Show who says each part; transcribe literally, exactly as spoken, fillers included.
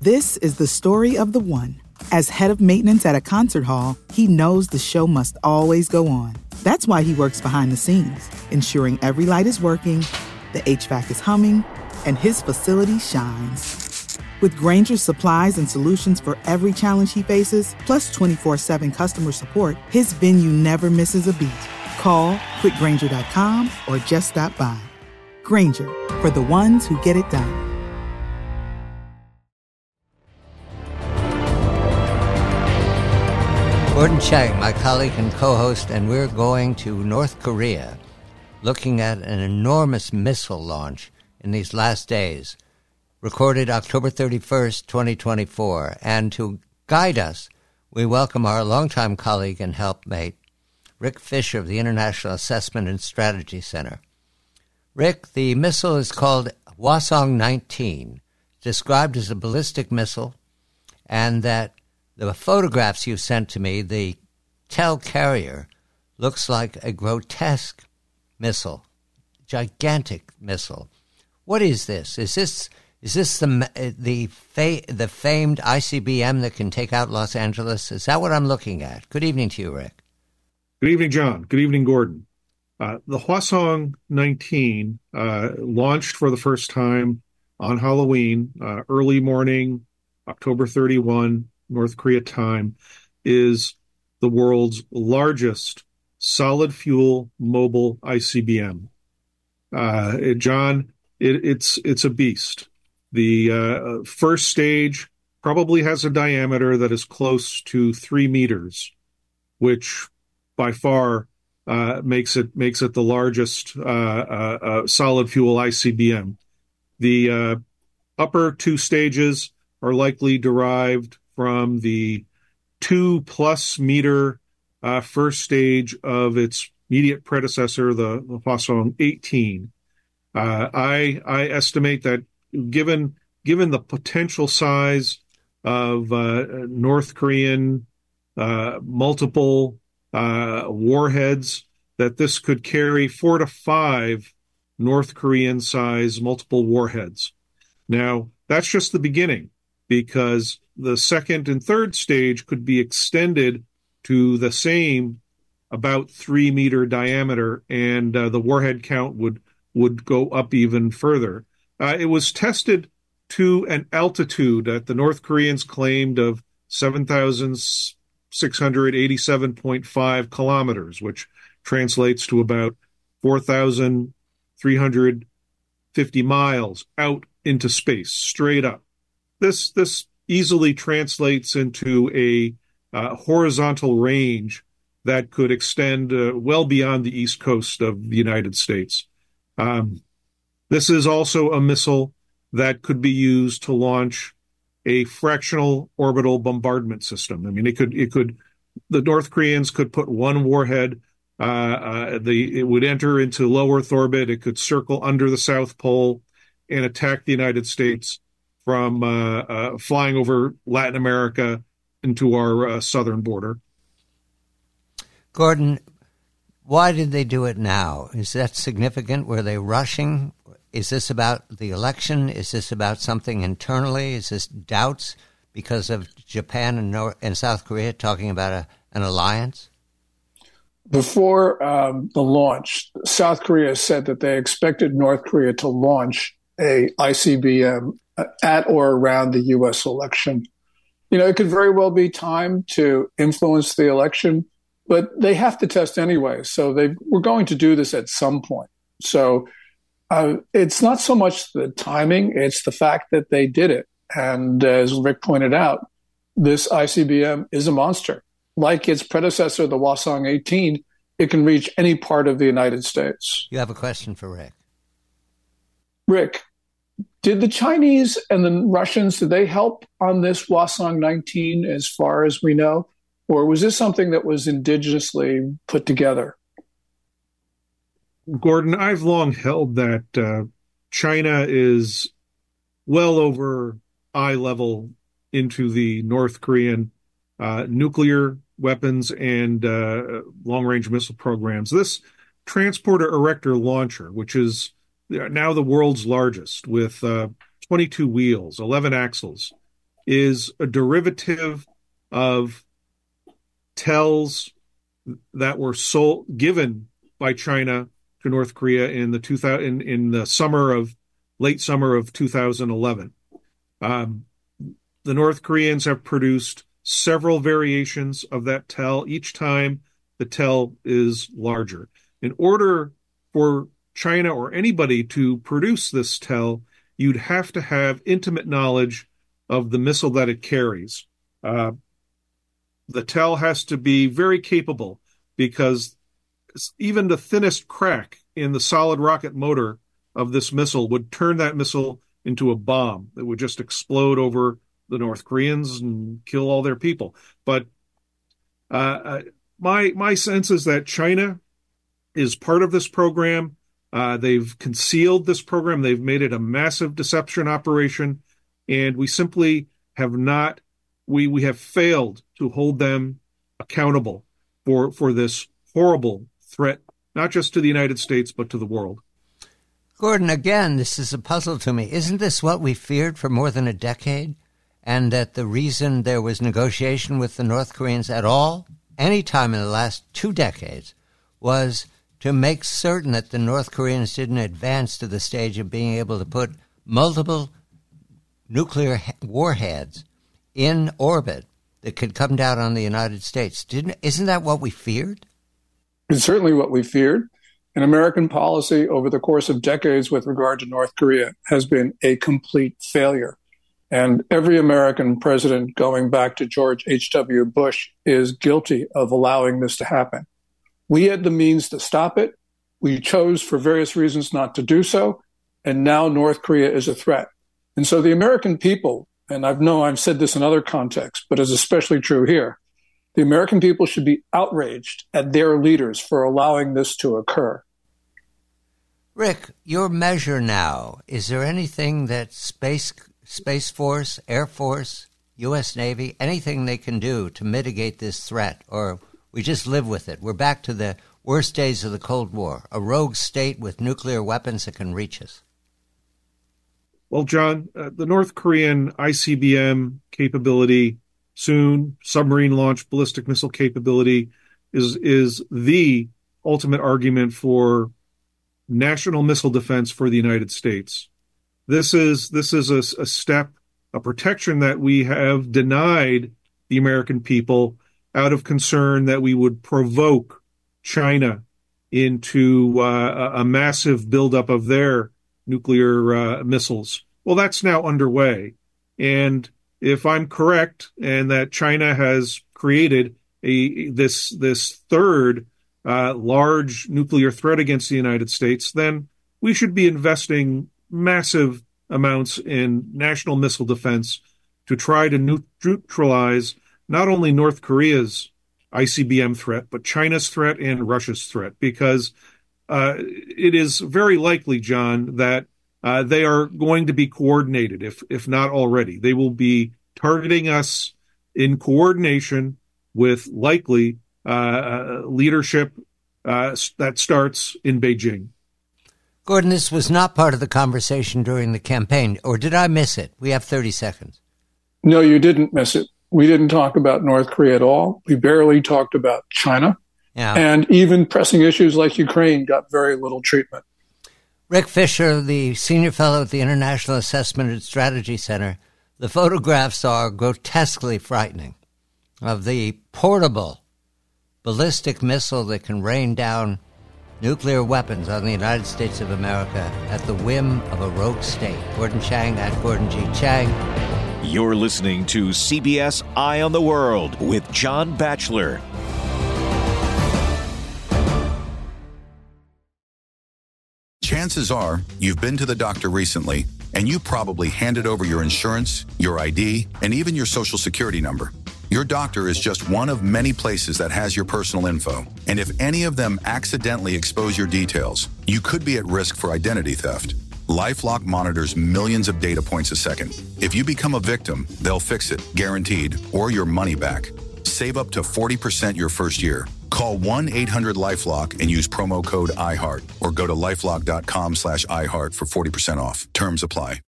Speaker 1: This is the story of the one. As head of maintenance at a concert hall, he knows the show must always go on. That's why he works behind the scenes, ensuring every light is working, the H V A C is humming, and his facility shines. With Grainger's supplies and solutions for every challenge he faces, plus twenty-four seven customer support, his venue never misses a beat. Call quick grainger dot com or just stop by. Grainger, for the ones who get it done.
Speaker 2: Gordon Chang, my colleague and co-host, and we're going to North Korea, looking at an enormous missile launch in these last days, recorded October thirty-first, twenty twenty-four. And to guide us, we welcome our longtime colleague and helpmate, Rick Fisher of the International Assessment and Strategy Center. Rick, the missile is called Hwasong nineteen, described as a ballistic missile, and that the photographs you sent to me, the TEL carrier, looks like a grotesque missile, gigantic missile. What is this? Is this is this the the fa- the famed I C B M that can take out Los Angeles? Is that what I'm looking at? Good evening to you, Rick.
Speaker 3: Good evening, John. Good evening, Gordon. Uh, the Hwasong nineteen uh, launched for the first time on Halloween, uh, early morning, October thirty-first, North Korea time, is the world's largest solid fuel mobile I C B M. Uh, it, John, it, it's it's a beast. The uh, first stage probably has a diameter that is close to three meters, which by far uh, makes it makes it the largest uh, uh, uh, solid fuel I C B M. The uh, upper two stages are likely derived from the two plus meter uh, first stage of its immediate predecessor, the, the Hwasong eighteen. Uh, I I estimate that given given the potential size of uh, North Korean uh, multiple uh, warheads, that this could carry four to five North Korean size multiple warheads. Now, that's just the beginning, because the second and third stage could be extended to the same about three meter diameter, and uh, the warhead count would would go up even further. Uh, it was tested to an altitude that the North Koreans claimed of seven thousand six hundred eighty-seven point five kilometers, which translates to about four thousand three hundred fifty miles out into space, straight up. This this easily translates into a uh, horizontal range that could extend uh, well beyond the east coast of the United States. Um, this is also a missile that could be used to launch a fractional orbital bombardment system. I mean, it could it could the North Koreans could put one warhead. Uh, uh, the it would enter into low Earth orbit. It could circle under the South Pole and attack the United States from uh, uh, flying over Latin America into our uh, southern border.
Speaker 2: Gordon, why did they do it now? Is that significant? Were they rushing? Is this about the election? Is this about something internally? Is this doubts because of Japan and, North and South Korea talking about a, an alliance?
Speaker 4: Before um, the launch, South Korea said that they expected North Korea to launch a I C B M at or around the U S election. You know, it could very well be time to influence the election, but they have to test anyway. So they were going to do this at some point. So uh, it's not so much the timing, it's the fact that they did it. And as Rick pointed out, this I C B M is a monster. Like its predecessor, the Hwasong eighteen, it can reach any part of the United States.
Speaker 2: You have a question for Rick.
Speaker 4: Rick, did the Chinese and the Russians, did they help on this Hwasong nineteen as far as we know? Or was this something that was indigenously put together?
Speaker 3: Gordon, I've long held that uh, China is well over eye level into the North Korean uh, nuclear weapons and uh, long-range missile programs. This transporter erector launcher, which is now the world's largest, with uh, twenty-two wheels, eleven axles, is a derivative of tells that were sold given by China to North Korea in the two thousand in, in the summer of late summer of two thousand eleven. Um, the North Koreans have produced several variations of that tell. Each time the tell is larger. In order for China or anybody to produce this tell, you'd have to have intimate knowledge of the missile that it carries. Uh, the tell has to be very capable, because even the thinnest crack in the solid rocket motor of this missile would turn that missile into a bomb that would just explode over the North Koreans and kill all their people. But uh, my my sense is that China is part of this program. Uh, they've concealed this program. They've made it a massive deception operation, and we simply have not, we we have failed to hold them accountable for for this horrible threat, not just to the United States, but to the world.
Speaker 2: Gordon, again, this is a puzzle to me. Isn't this what we feared for more than a decade? And that the reason there was negotiation with the North Koreans at all, any time in the last two decades, was to make certain that the North Koreans didn't advance to the stage of being able to put multiple nuclear warheads in orbit that could come down on the United States. Didn't, isn't that what we feared?
Speaker 4: It's certainly what we feared. And American policy over the course of decades with regard to North Korea has been a complete failure. And every American president going back to George H W. Bush is guilty of allowing this to happen. We had the means to stop it. We chose for various reasons not to do so. And now North Korea is a threat. And so the American people, and I know I've said this in other contexts, but it's especially true here, the American people should be outraged at their leaders for allowing this to occur.
Speaker 2: Rick, your measure now, is there anything that Space Space Force, Air Force, U S. Navy, anything they can do to mitigate this threat, or we just live with it? We're back to the worst days of the Cold War, a rogue state with nuclear weapons that can reach us.
Speaker 3: Well, John, uh, the North Korean I C B M capability, soon submarine launched ballistic missile capability, is is the ultimate argument for national missile defense for the United States. This is this is a, a step, a protection that we have denied the American people out of concern that we would provoke China into uh, a massive buildup of their nuclear uh, missiles. Well, that's now underway. And if I'm correct, and that China has created a this this third uh, large nuclear threat against the United States, then we should be investing massive amounts in national missile defense to try to neutralize not only North Korea's I C B M threat, but China's threat and Russia's threat, because uh, it is very likely, John, that uh, they are going to be coordinated, if if not already. They will be targeting us in coordination with likely uh, leadership uh, that starts in Beijing.
Speaker 2: Gordon, this was not part of the conversation during the campaign, or did I miss it? We have thirty seconds.
Speaker 4: No, you didn't miss it. We didn't talk about North Korea at all. We barely talked about China.
Speaker 2: Yeah.
Speaker 4: And even pressing issues like Ukraine got very little treatment.
Speaker 2: Rick Fisher, the senior fellow at the International Assessment and Strategy Center, the photographs are grotesquely frightening of the portable ballistic missile that can rain down nuclear weapons on the United States of America at the whim of a rogue state. Gordon Chang at Gordon G. Chang.
Speaker 5: You're listening to C B S Eye on the World with John Batchelor.
Speaker 6: Chances are you've been to the doctor recently, and you probably handed over your insurance, your I D, and even your social security number. Your doctor is just one of many places that has your personal info. And if any of them accidentally expose your details, you could be at risk for identity theft. LifeLock monitors millions of data points a second. If you become a victim, they'll fix it, guaranteed, or your money back. Save up to forty percent your first year. Call one eight hundred LifeLock and use promo code iHeart, or go to lifelock dot com slash iHeart for forty percent off. Terms apply.